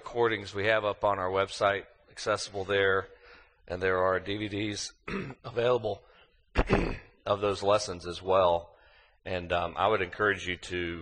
recordings we have up on our website, accessible there, and there are DVDs available of those lessons as well. And I would encourage you to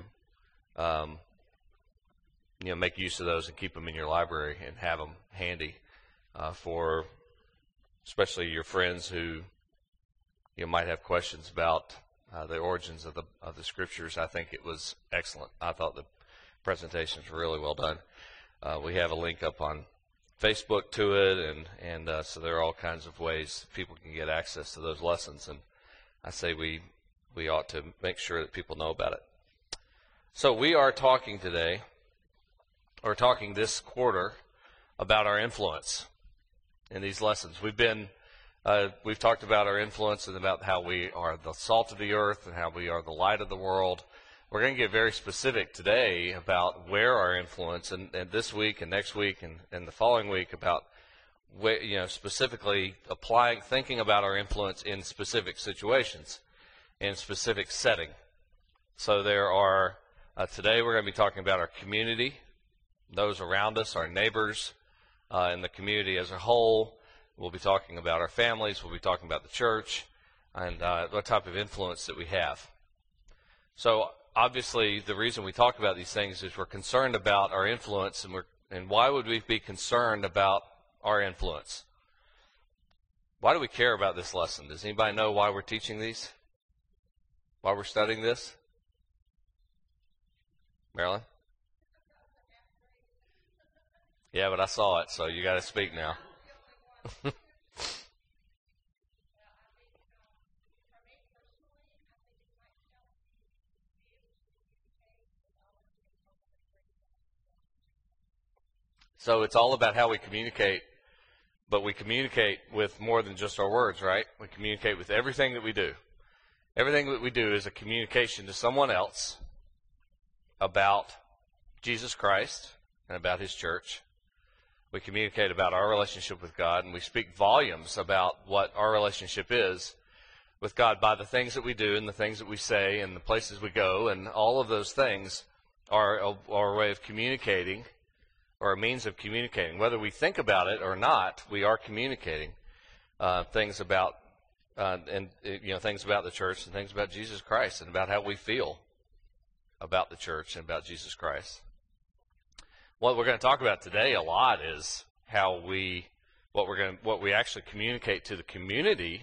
make use of those and keep them in your library and have them handy for especially your friends who might have questions about the origins of the scriptures. I think it was excellent. I thought the presentations were really well done. We have a link up on Facebook to it, and so there are all kinds of ways people can get access to those lessons. And I say we ought to make sure that people know about it. So we are talking today, or talking this quarter, about our influence in these lessons. We've talked about our influence and about how we are the salt of the earth and how we are the light of the world. We're going to get very specific today about where our influence, and this week and next week and the following week, about specifically thinking about our influence in specific situations, in specific setting. So there are, today we're going to be talking about our community, those around us, our neighbors, and the community as a whole. We'll be talking about our families. We'll be talking about the church and what type of influence that we have. So obviously, the reason we talk about these things is we're concerned about our influence, and why would we be concerned about our influence? Why do we care about this lesson? Does anybody know why we're teaching these? Why we're studying this? Marilyn? Yeah, but I saw it, so you got to speak now. So it's all about how we communicate, but we communicate with more than just our words, right? We communicate with everything that we do. Everything that we do is a communication to someone else about Jesus Christ and about His church. We communicate about our relationship with God, and we speak volumes about what our relationship is with God by the things that we do and the things that we say and the places we go, and all of those things are a way of communicating, or a means of communicating. Whether we think about it or not, we are communicating things about things about the church and things about Jesus Christ and about how we feel about the church and about Jesus Christ. What we're going to talk about today a lot is what we actually communicate to the community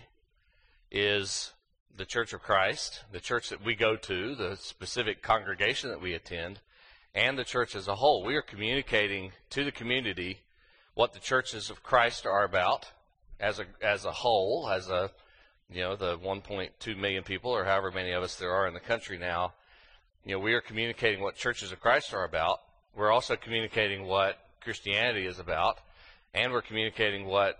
is the Church of Christ, the church that we go to, the specific congregation that we attend, and the church as a whole. We are communicating to the community what the churches of Christ are about as a whole, the 1.2 million people, or however many of us there are in the country now. We are communicating what churches of Christ are about. We're also communicating what Christianity is about, and we're communicating what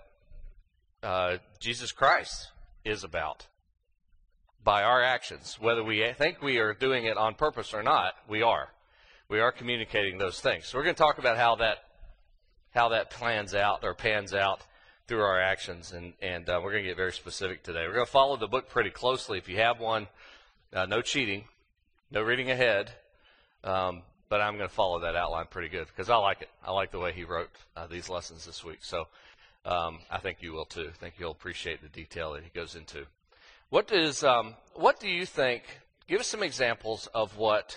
Jesus Christ is about by our actions. Whether we think we are doing it on purpose or not, we are. We are communicating those things. So we're going to talk about how that pans out through our actions, and we're going to get very specific today. We're going to follow the book pretty closely. If you have one, no cheating, no reading ahead, but I'm going to follow that outline pretty good because I like it. I like the way he wrote these lessons this week. So I think you will too. I think you'll appreciate the detail that he goes into. What do you think? Give us some examples of what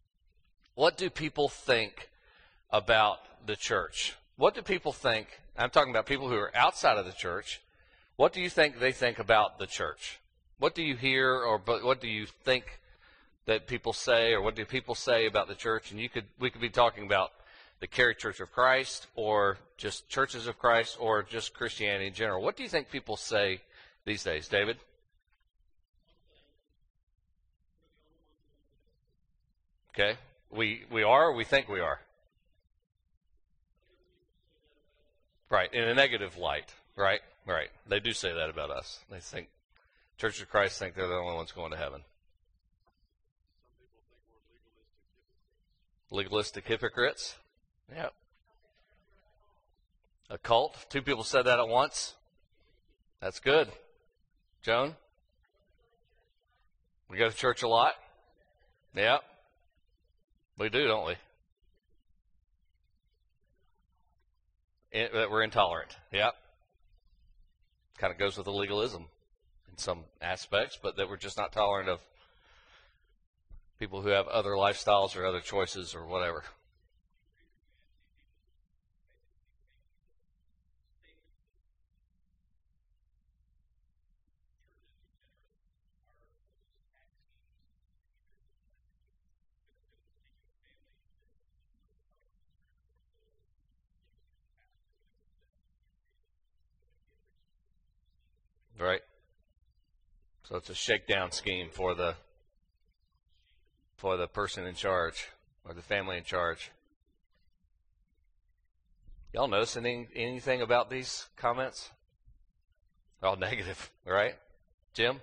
do people think about the church? What do people think? I'm talking about people who are outside of the church. What do you think they think about the church? What do you hear, or what do you think that people say, or what do people say about the church? And we could be talking about the Cary Church of Christ, or just churches of Christ, or just Christianity in general. What do you think people say these days, David? Okay. We are, or we think we are? Right, in a negative light, right? Right. They do say that about us. They think, Church of Christ think they're the only ones going to heaven. Legalistic hypocrites? Yep. A cult? 2 people said that at once? That's good. Joan? We go to church a lot? Yep. We do, don't we? that we're intolerant. Yep. Kind of goes with the legalism in some aspects, but that we're just not tolerant of people who have other lifestyles or other choices or whatever. Right? So it's a shakedown scheme for the person in charge or the family in charge. Y'all notice anything about these comments? All negative, right? Jim?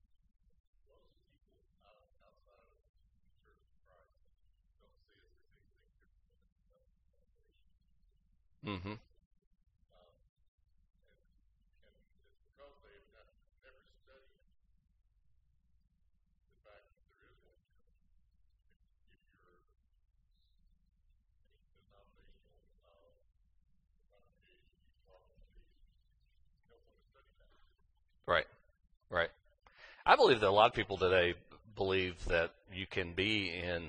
Mm-hmm. Right, right. I believe that a lot of people today believe that you can be in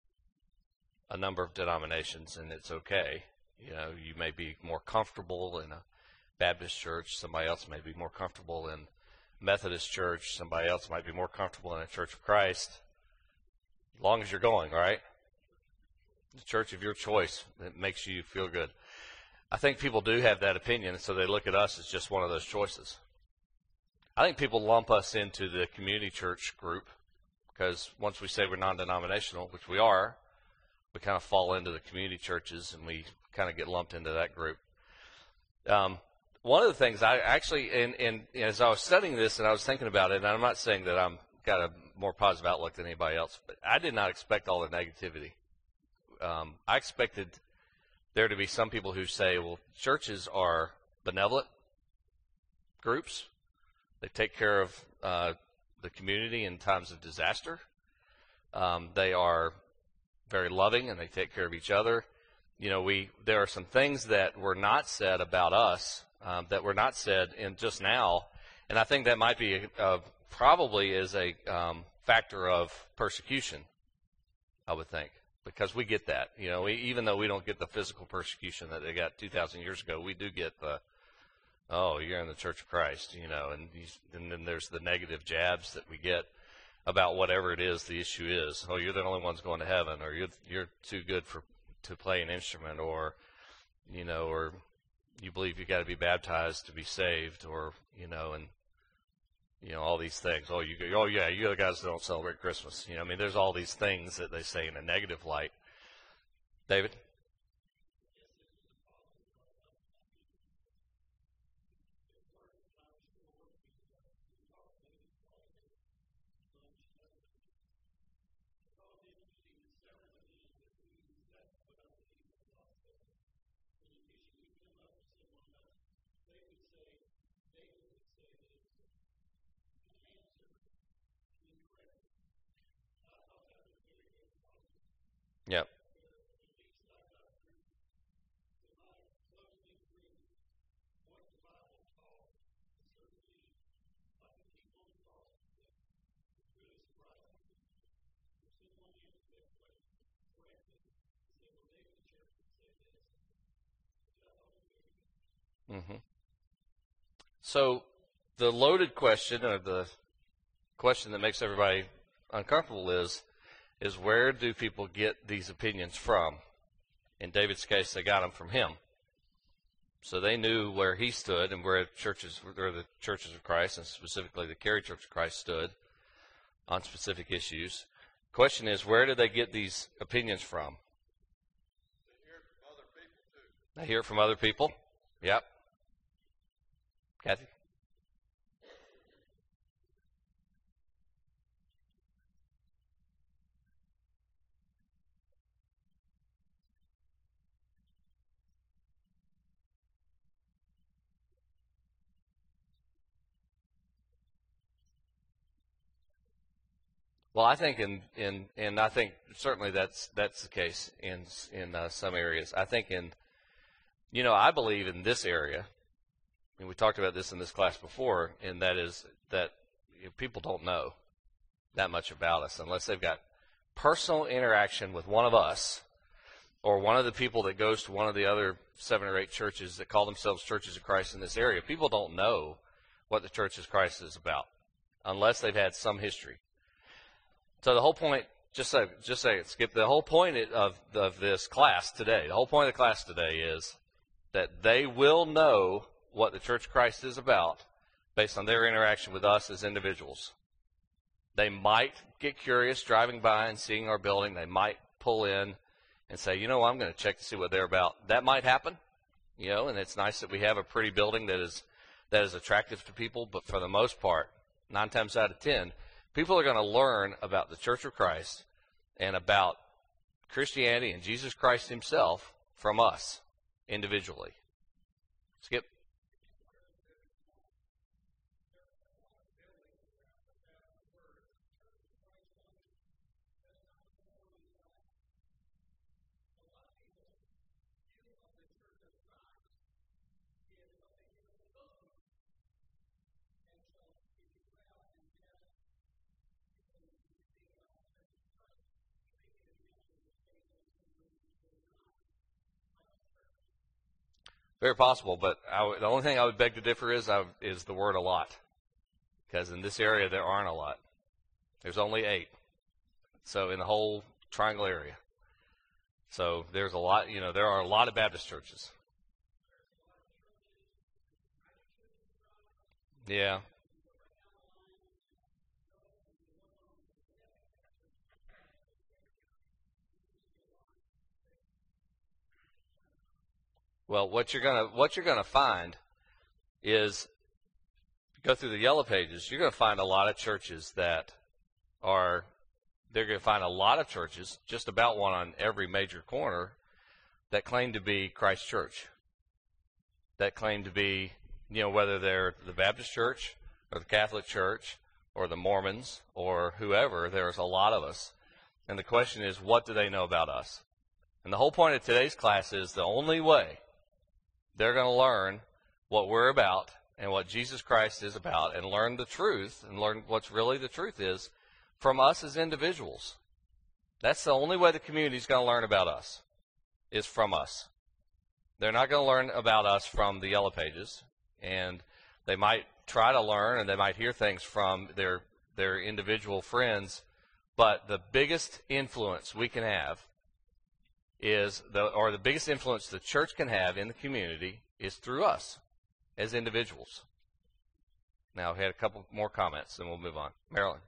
a number of denominations and it's okay. You know, you may be more comfortable in a Baptist church. Somebody else may be more comfortable in Methodist church. Somebody else might be more comfortable in a Church of Christ. As long as you're going, right? The church of your choice that makes you feel good. I think people do have that opinion, so they look at us as just one of those choices. I think people lump us into the community church group because once we say we're non-denominational, which we are, we kind of fall into the community churches and we kind of get lumped into that group. One of the things I actually, and as I was studying this and I was thinking about it, and I'm not saying that I'm got a more positive outlook than anybody else, but I did not expect all the negativity. I expected there to be some people who say, well, churches are benevolent groups. They take care of the community in times of disaster. They are very loving, and they take care of each other. You know, there are some things that were not said about us that were not said in just now, and I think that might be probably is a factor of persecution, I would think, because we get that. You know, even though we don't get the physical persecution that they got 2,000 years ago, we do get the, oh, you're in the Church of Christ, you know, and then there's the negative jabs that we get about whatever it is the issue is. Oh, you're the only ones going to heaven, or you're too good to play an instrument, or, you know, or you believe you got to be baptized to be saved, or, you know, and, you know, all these things. Oh, yeah, you're the guys that don't celebrate Christmas. You know, I mean, there's all these things that they say in a negative light. David? Yep. Mm-hmm. So the loaded question, or the question that makes everybody uncomfortable is where do people get these opinions from? In David's case, they got them from him. So they knew where he stood and where the churches of Christ, and specifically the Cary Church of Christ, stood on specific issues. The question is, where do they get these opinions from? They hear it from other people. Yep. Kathy? Well, I think and I think certainly that's the case in some areas. I think in I believe in this area, and we talked about this in this class before, and that is that people don't know that much about us unless they've got personal interaction with one of us or one of the people that goes to one of the other 7 or 8 churches that call themselves Churches of Christ in this area. People don't know what the Church of Christ is about unless they've had some history. So the whole point, just say it, Skip, the whole point of this class today, the whole point of the class today is that they will know what the Church of Christ is about based on their interaction with us as individuals. They might get curious driving by and seeing our building. They might pull in and say, I'm going to check to see what they're about. That might happen, and it's nice that we have a pretty building that is attractive to people. But for the most part, 9 times out of 10, people are going to learn about the Church of Christ and about Christianity and Jesus Christ himself from us individually. Skip. Very possible, but the only thing I would beg to differ is the word "a lot," because in this area there aren't a lot. There's only 8, so in the whole triangle area. So there's a lot. There are a lot of Baptist churches. Yeah. Well, what you're gonna find is, go through the yellow pages, you're gonna find a lot of churches they're gonna find a lot of churches, just about one on every major corner, that claim to be Christ Church. That claim to be, whether they're the Baptist Church or the Catholic Church or the Mormons or whoever, there's a lot of us. And the question is, what do they know about us? And the whole point of today's class is the only way they're going to learn what we're about and what Jesus Christ is about and learn the truth and learn what's really the truth is from us as individuals. That's the only way the community is going to learn about us, is from us. They're not going to learn about us from the yellow pages, and they might try to learn and they might hear things from their individual friends, but the biggest influence we can have the biggest influence the church can have in the community is through us as individuals. Now, we had a couple more comments, then we'll move on. Marilyn.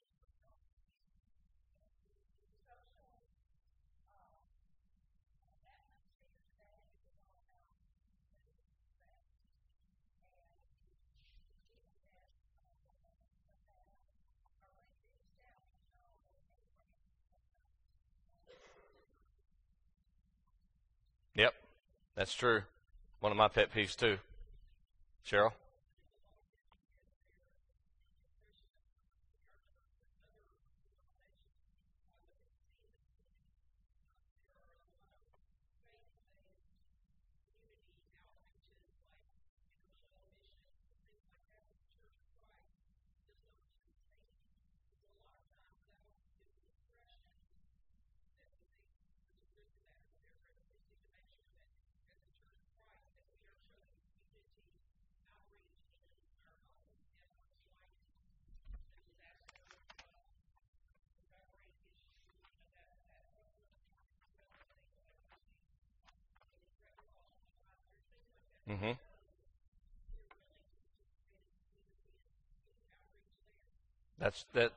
Yep, that's true. One of my pet peeves, too. Cheryl? Mm-hmm. That.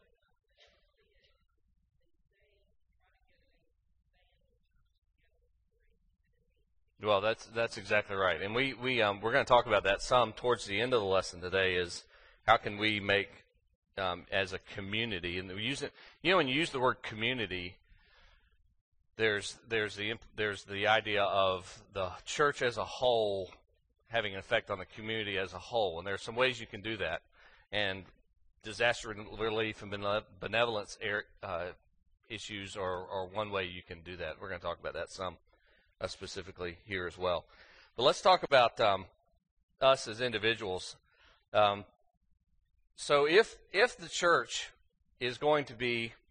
Well, that's exactly right, and we're going to talk about that some towards the end of the lesson today. Is how can we make as a community, and we use it. When you use the word community, there's the idea of the church as a whole having an effect on the community as a whole, and there's some ways you can do that. And disaster relief and benevolence issues are one way you can do that. We're going to talk about that some specifically here as well. But let's talk about us as individuals. So if the church is going to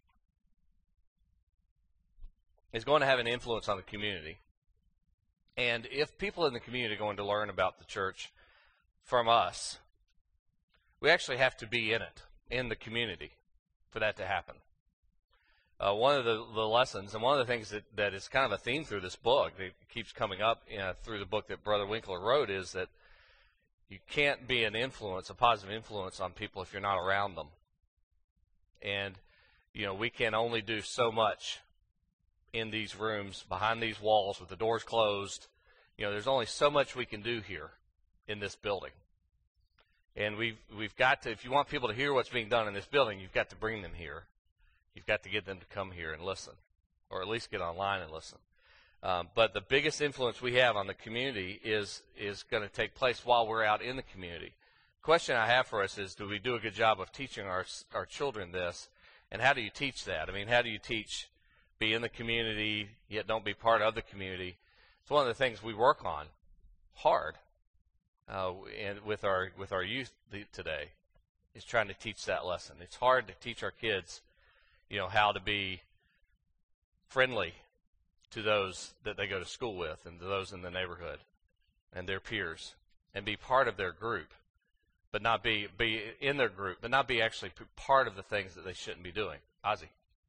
have an influence on the community, and if people in the community are going to learn about the church from us, we actually have to be in it, in the community, for that to happen. One of the lessons, and one of the things that is kind of a theme through this book, that keeps coming up through the book that Brother Winkler wrote, is that you can't be an influence, a positive influence on people if you're not around them. And, we can only do so much in these rooms, behind these walls, with the doors closed. There's only so much we can do here in this building. And we've got to, if you want people to hear what's being done in this building, you've got to bring them here. You've got to get them to come here and listen, or at least get online and listen. But the biggest influence we have on the community is going to take place while we're out in the community. The question I have for us is, do we do a good job of teaching our children this? And how do you teach that? I mean, how do you teach be in the community, yet don't be part of the community? It's one of the things we work on hard and with our youth today, is trying to teach that lesson. It's hard to teach our kids how to be friendly to those that they go to school with and to those in the neighborhood and their peers, and be part of their group, but not be in their group, but not be actually part of the things that they shouldn't be doing. Ozzy.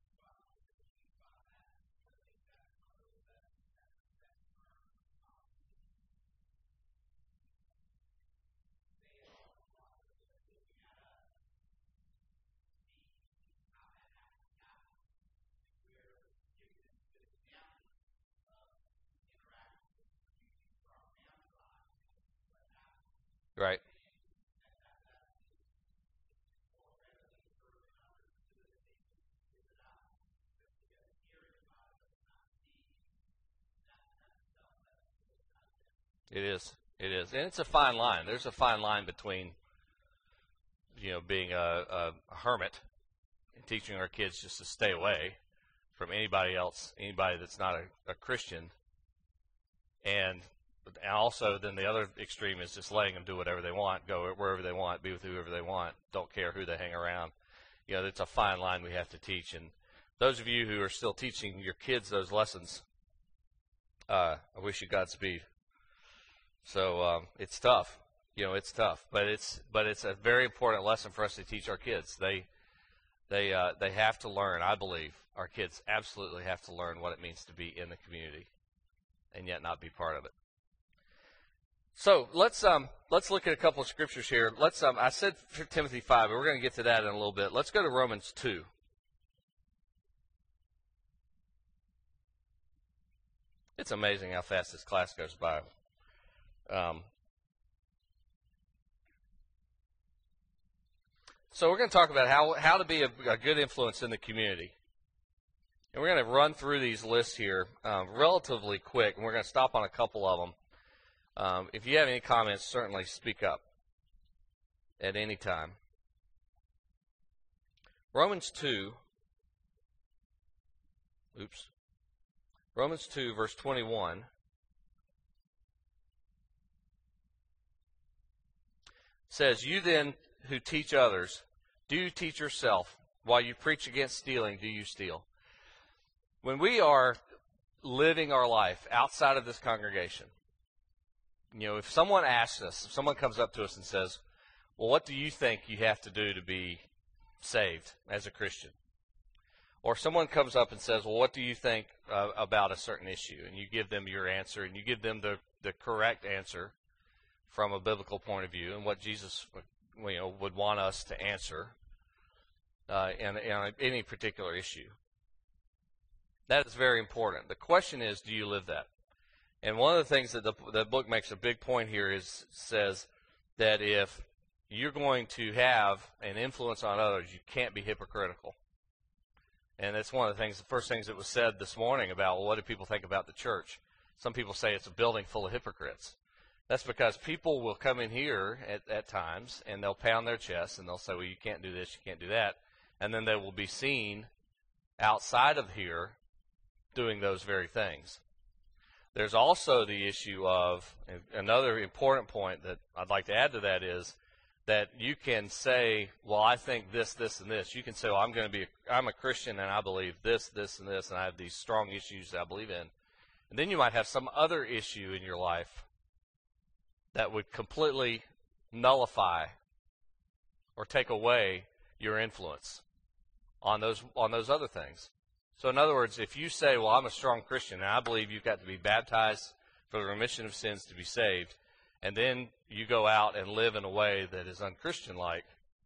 Right. It is. It is. And it's a fine line. There's a fine line between, being a hermit and teaching our kids just to stay away from anybody else, anybody that's not a Christian. And also then the other extreme is just letting them do whatever they want, go wherever they want, be with whoever they want, don't care who they hang around. It's a fine line we have to teach. And those of you who are still teaching your kids those lessons, I wish you Godspeed. So it's tough, it's tough, but it's a very important lesson for us to teach our kids. They have to learn. I believe our kids absolutely have to learn what it means to be in the community, and yet not be part of it. So let's look at a couple of scriptures here. I said Timothy 5, but we're going to get to that in a little bit. Let's go to Romans 2. It's amazing how fast this class goes by. So we're going to talk about how to be a good influence in the community. And we're going to run through these lists here relatively quick, and we're going to stop on a couple of them. If you have any comments, certainly speak up at any time. Romans 2, verse 21. Says, "You then who teach others, do you teach yourself? While you preach against stealing, do you steal?" When we are living our life outside of this congregation, if someone asks us, if someone comes up to us and says, "Well, what do you think you have to do to be saved as a Christian?" Or someone comes up and says, "Well, what do you think about a certain issue?" And you give them your answer, and you give them the correct answer from a biblical point of view, and what Jesus would want us to answer in any particular issue. That is very important. The question is, do you live that? And one of the things that the book makes a big point here says that if you're going to have an influence on others, you can't be hypocritical. And that's one of the first things that was said this morning about, well, what do people think about the church? Some people say it's a building full of hypocrites. That's because people will come in here at times, and they'll pound their chest, and they'll say, well, you can't do this, you can't do that. And then they will be seen outside of here doing those very things. There's also the issue of, another important point that I'd like to add to that is that you can say, well, I think this, this, and this. You can say, well, I'm a Christian and I believe this, this, and this, and I have these strong issues that I believe in. And then you might have some other issue in your life that would completely nullify or take away your influence on those other things. So in other words, if you say, well, I'm a strong Christian and I believe you've got to be baptized for the remission of sins to be saved, and then you go out and live in a way that is unchristian-like,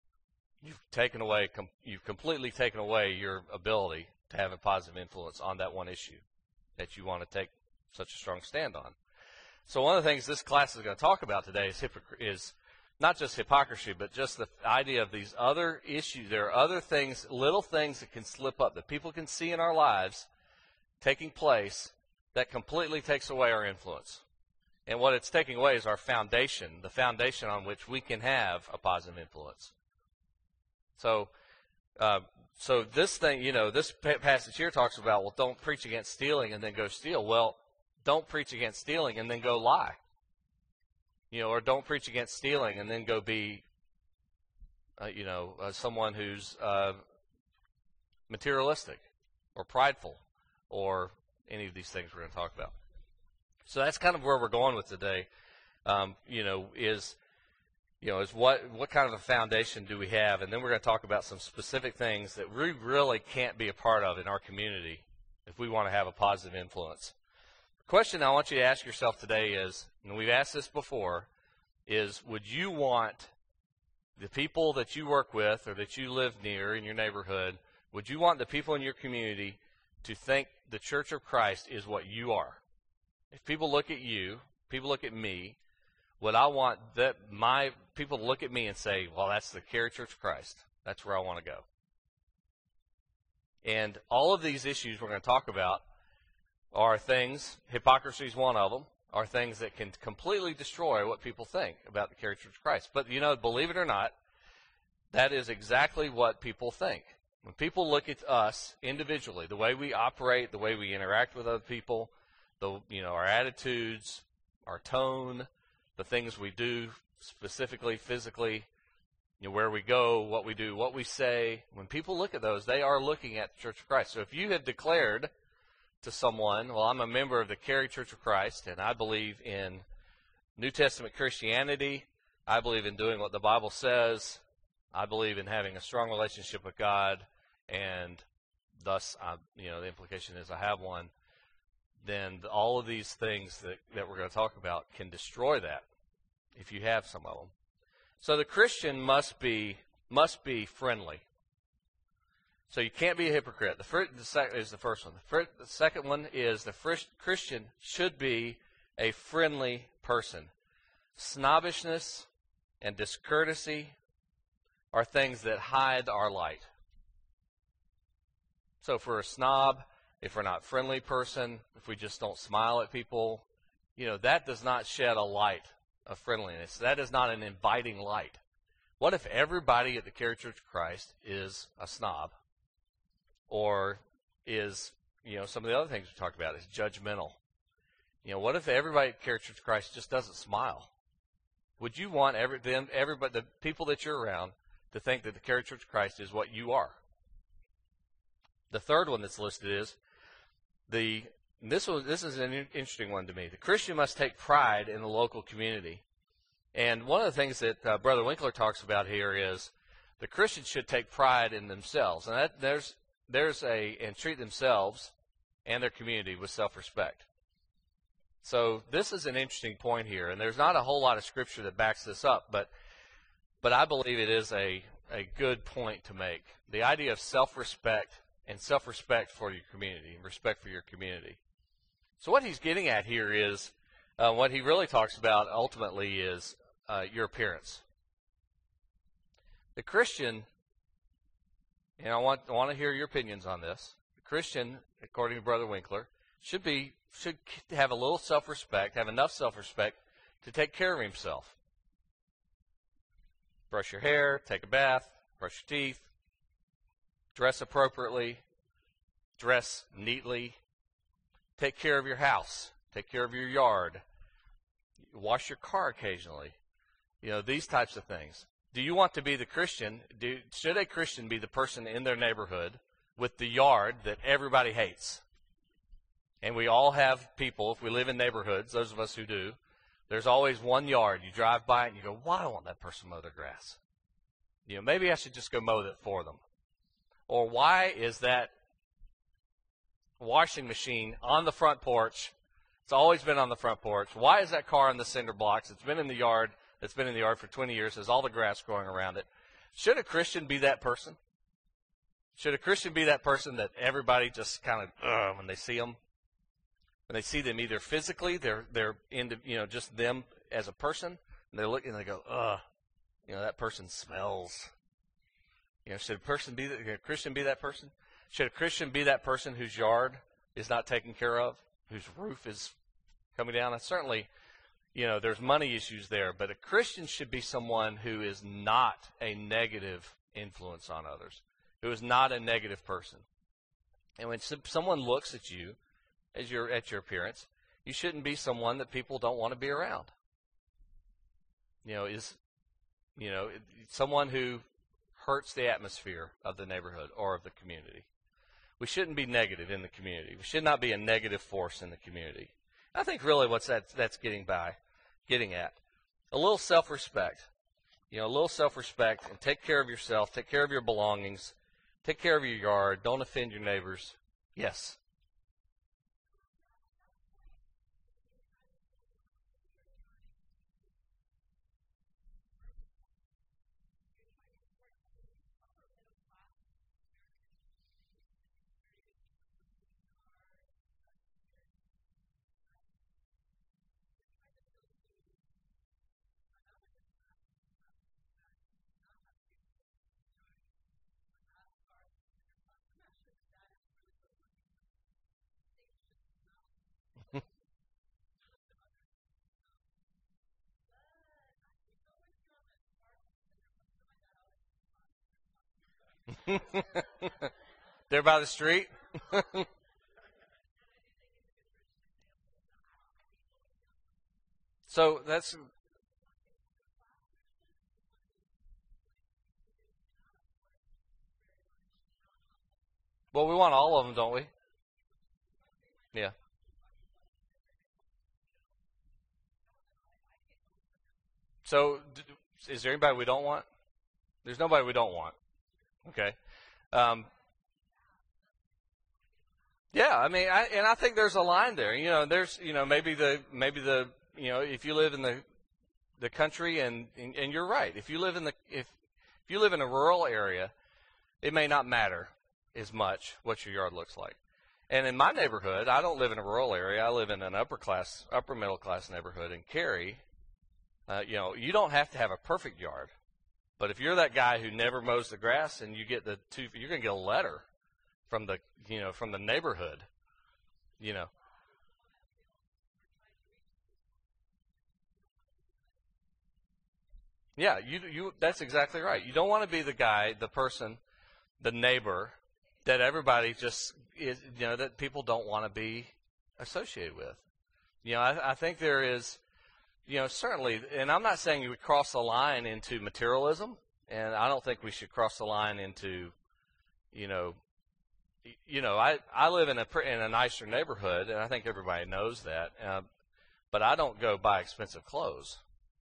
you've completely taken away your ability to have a positive influence on that one issue that you want to take such a strong stand on. So one of the things this class is going to talk about today is not just hypocrisy, but just the idea of these other issues. There are other things, little things that can slip up that people can see in our lives taking place that completely takes away our influence. And what it's taking away is our foundation, the foundation on which we can have a positive influence. So this thing, this passage here talks about, well, don't preach against stealing and then go steal. Well, don't preach against stealing and then go lie. Or don't preach against stealing and then go be, someone who's materialistic or prideful or any of these things we're going to talk about. So that's kind of where we're going with today. Is what kind of a foundation do we have? And then we're going to talk about some specific things that we really can't be a part of in our community if we want to have a positive influence. The question I want you to ask yourself today is, and we've asked this before, is would you want the people that you work with or that you live near in your neighborhood, would you want the people in your community to think the Church of Christ is what you are? If people look at you, people look at me, would I want that my people to look at me and say, well, that's the Cary Church of Christ. That's where I want to go. And all of these issues we're going to talk about are things, hypocrisy is one of them, are things that can completely destroy what people think about the Cary Church of Christ. But, believe it or not, that is exactly what people think. When people look at us individually, the way we operate, the way we interact with other people, our attitudes, our tone, the things we do specifically, physically, where we go, what we do, what we say, when people look at those, they are looking at the Church of Christ. So if you have declared to someone, well, I'm a member of the Cary Church of Christ, and I believe in New Testament Christianity. I believe in doing what the Bible says. I believe in having a strong relationship with God, and thus, the implication is I have one. Then all of these things that we're going to talk about can destroy that if you have some of them. So the Christian must be friendly. So you can't be a hypocrite. The second is the first one. The second one is the first Christian should be a friendly person. Snobbishness and discourtesy are things that hide our light. So if we're a snob, if we're not a friendly person, if we just don't smile at people, that does not shed a light of friendliness. That is not an inviting light. What if everybody at the Cary Church of Christ is a snob? Or is, some of the other things we talked about is judgmental? What if everybody at Cary Church of Christ just doesn't smile? Would you want everybody, the people that you're around, to think that the Cary Church of Christ is what you are? The third one that's listed is this is an interesting one to me. The Christian must take pride in the local community. And one of the things that Brother Winkler talks about here is the Christians should take pride in themselves, and and treat themselves and their community with self-respect. So this is an interesting point here, and there's not a whole lot of scripture that backs this up, but I believe it is a good point to make. The idea of self-respect and self-respect for your community, and respect for your community. So what he's getting at here is, what he really talks about ultimately is your appearance. The Christian, and I want to hear your opinions on this. The Christian, according to Brother Winkler, should have a little self-respect, have enough self-respect to take care of himself. Brush your hair, take a bath, brush your teeth, dress appropriately, dress neatly, take care of your house, Take care of your yard. Wash your car occasionally. These types of things. Do you want to be the Christian? Should a Christian be the person in their neighborhood with the yard that everybody hates? And we all have people, if we live in neighborhoods, those of us who do, there's always one yard. You drive by it and you go, why don't that person mow their grass? Maybe I should just go mow it for them. Or why is that washing machine on the front porch? It's always been on the front porch. Why is that car on the cinder blocks? It's been in the yard. It's been in the yard for 20 years. There's all the grass growing around it. Should a Christian be that person? Should a Christian be that person that everybody just kind of, when they see them? When they see them either physically, they're into, just them as a person, and they look and they go, that person smells. Should a Christian be that person? Should a Christian be that person whose yard is not taken care of, whose roof is coming down? And certainly, there's money issues there, but a Christian should be someone who is not a negative influence on others, who is not a negative person. And when someone looks at you at your appearance, you shouldn't be someone that people don't want to be around. Someone who hurts the atmosphere of the neighborhood or of the community. We shouldn't be negative in the community. We should not be a negative force in the community. I think really what's that's getting at. A little self-respect. A little self-respect, and take care of yourself, take care of your belongings, take care of your yard, don't offend your neighbors. Yes. They're by the street. So that's, well, we want all of them, don't we? Yeah. So is there anybody we don't want? There's nobody we don't want. Okay. Um, yeah, I mean, I think there's a line there. There's, maybe the, if you live in the country, and you're right. If you live if you live in a rural area, it may not matter as much what your yard looks like. And in my neighborhood, I don't live in a rural area. I live in an upper middle class neighborhood in Cary. You don't have to have a perfect yard. But if you're that guy who never mows the grass and you get you're going to get a letter from the neighborhood, you know. Yeah, that's exactly right. You don't want to be the guy, the person, the neighbor that everybody just is, that people don't want to be associated with. I think there is, certainly, and I'm not saying you would cross the line into materialism, and I don't think we should cross the line into, I live in a nicer neighborhood, and I think everybody knows that, but I don't go buy expensive clothes.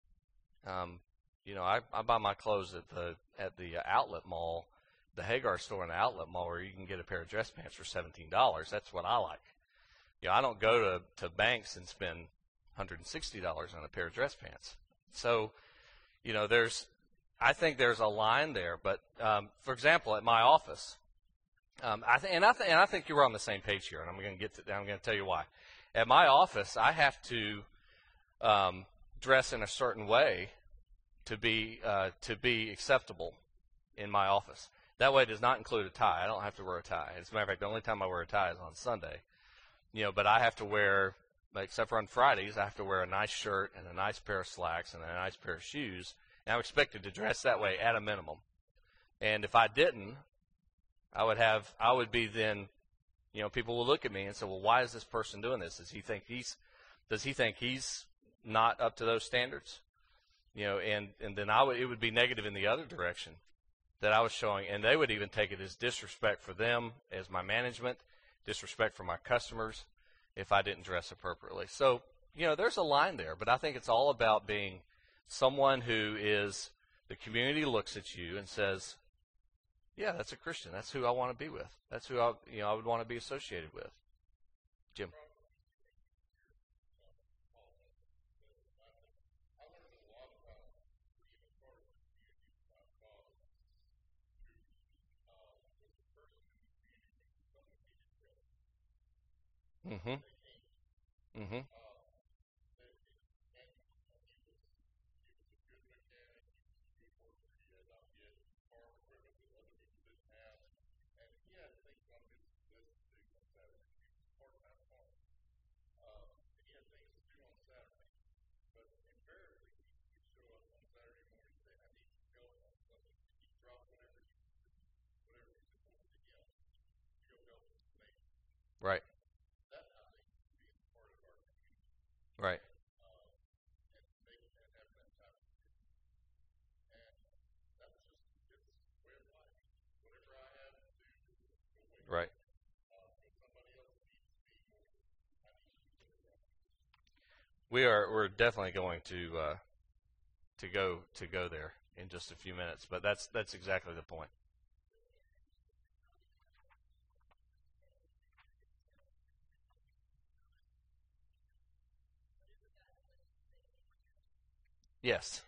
I buy my clothes at the outlet mall, the Hagar store in the outlet mall, where you can get a pair of dress pants for $17. That's what I like. I don't go to Banks and spend $160 on a pair of dress pants. So, I think there's a line there. But for example, at my office, I think you're on the same page here, and I'm going to tell you why. At my office, I have to dress in a certain way to be acceptable in my office. That way does not include a tie. I don't have to wear a tie. As a matter of fact, the only time I wear a tie is on Sunday. But I have to wear, except for on Fridays, I have to wear a nice shirt and a nice pair of slacks and a nice pair of shoes. And I'm expected to dress that way at a minimum. And if I didn't, I would be then, people will look at me and say, well, why is this person doing this? Does he think he's Does he think he's not up to those standards? And then it would be negative in the other direction that I was showing, and they would even take it as disrespect for them, as my management, disrespect for my customers, if I didn't dress appropriately. So, there's a line there, but I think it's all about being someone who is, the community looks at you and says, yeah, that's a Christian. That's who I want to be with. That's who I would want to be associated with. Jim. Mm-hmm. Mm-hmm. Right. Right. Right. We're definitely going to go there in just a few minutes, but that's exactly the point. Yes.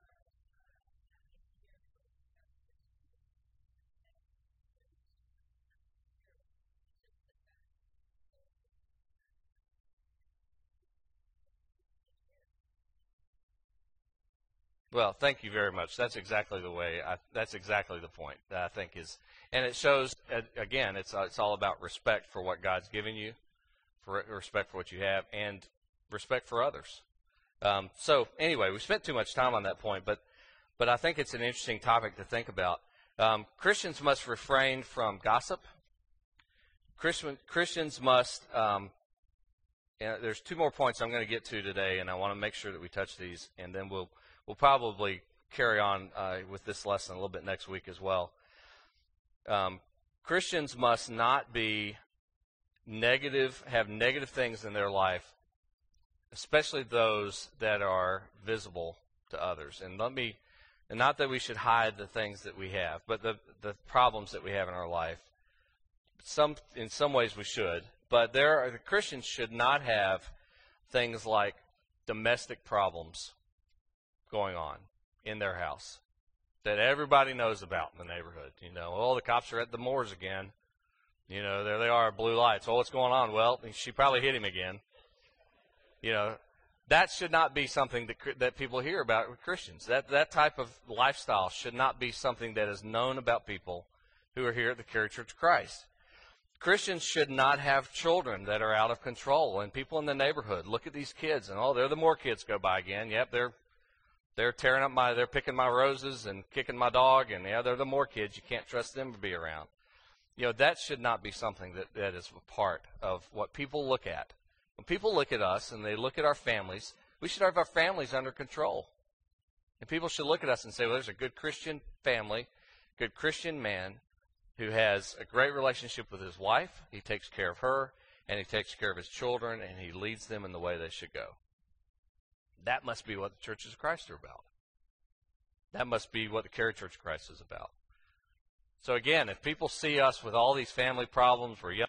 Well, thank you very much. That's exactly the way. That's exactly the point that I think is, and it shows again. It's all about respect for what God's given you, for respect for what you have, and respect for others. So anyway, we spent too much time on that point, but I think it's an interesting topic to think about. Christians must refrain from gossip. Christians must. There's two more points I'm going to get to today, and I want to make sure that we touch these, and then we'll probably carry on with this lesson a little bit next week as well. Christians must not be negative, have negative things in their life, especially those that are visible to others. And not that we should hide the things that we have, but the problems that we have in our life. In some ways we should, but the Christians should not have things like domestic problems going on in their house that everybody knows about in the neighborhood. Oh, the cops are at the Moores again. There they are, blue lights. Oh, what's going on? Well, she probably hit him again. That should not be something that people hear about with Christians. That type of lifestyle should not be something that is known about people who are here at the Cary Church of Christ. Christians should not have children that are out of control, and people in the neighborhood look at these kids and, oh, there the Moore kids go by again. Yep, they're tearing up they're picking my roses and kicking my dog, and yeah, they're the Moore kids. You can't trust them to be around. That should not be something that is a part of what people look at. When people look at us and they look at our families, we should have our families under control. And people should look at us and say, well, there's a good Christian family, good Christian man who has a great relationship with his wife. He takes care of her, and he takes care of his children, and he leads them in the way they should go. That must be what the churches of Christ are about. That must be what the Cary Church of Christ is about. So again, if people see us with all these family problems, we're young